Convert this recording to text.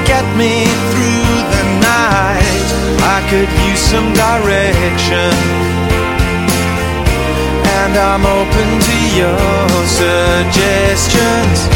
get me through the night. I could use some direction, and I'm open to your suggestions.